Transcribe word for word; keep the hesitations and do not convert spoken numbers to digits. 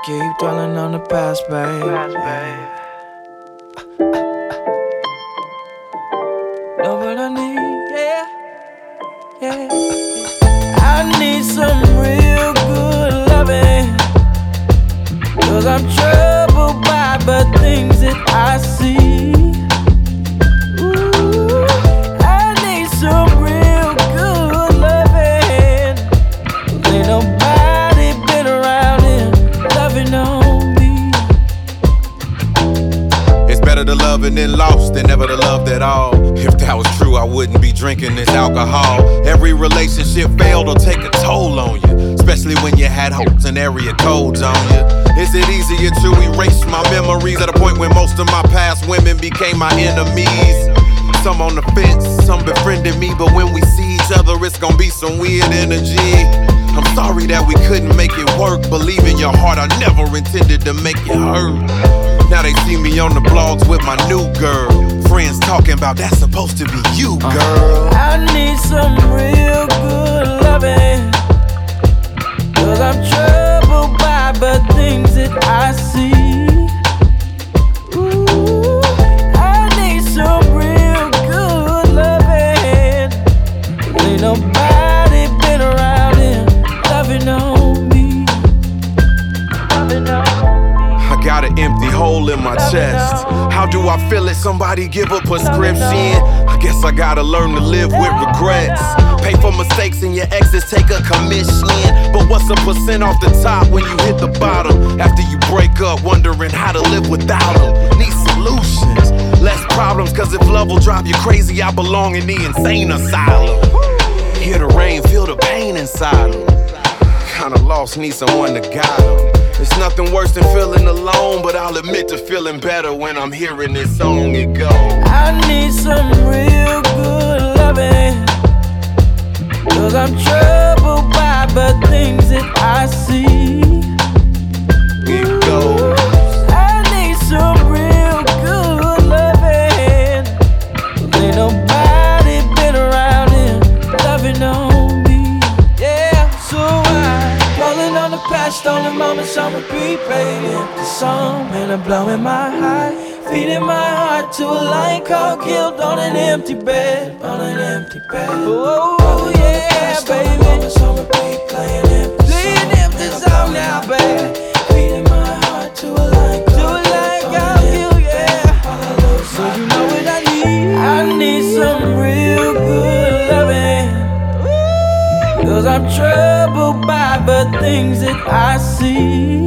keep dwelling on the past, babe. Know what I need, yeah, yeah. I need some real good loving, 'cause I'm troubled by the things that I see. Ooh, I need some real good loving. Ain't nobody been around here loving on me. It's better to love and then lost than never to love at all. If that was true, I wouldn't be drinking this alcohol. Every relationship failed or take a toll on you, especially when you had hopes and area codes on you. Is it easier to erase my memories at a point when most of my past women became my enemies? Some on the fence, some befriending me, but when we see each other, it's gonna be some weird energy. I'm sorry that we couldn't make it work. Believe in your heart, I never intended to make you hurt. Now they see me on the blogs with my new girl. Friends talking about that's supposed to be you, girl. I need some real good loving, 'cause I'm troubled by the things that I see. Ooh, I need some real good loving. Ain't nobody been around here loving on me. Loving on me. I got an empty hole in my chest. How do I feel it? Somebody give a prescription. I guess I gotta learn to live with regrets. Pay for mistakes and your exes take a commission. But what's a percent off the top when you hit the bottom? After you break up, wondering how to live without them. Need solutions, less problems, 'cause if love will drive you crazy, I belong in the insane asylum. Hear the rain, feel the pain inside them. Kinda lost, need someone to guide them. It's nothing worse than feeling alone, but I'll admit to feeling better when I'm hearing this song. It goes, I need some real good loving, 'cause I'm troubled by the things that I see. it goes. I need some real good loving. Ain't nobody been around here loving on me. Yeah, so I'm dwelling on the past, on the moments on repeat, playing empty song, and I'm blowing my high, feeding my heart to a lion called killed on an empty bed, on an empty bed. Oh yeah, baby. Playing empty song now, baby. Feeding my heart to a lion called killed, yeah. So you know what I need? I need some real good loving, 'cause I'm troubled by the things that I see.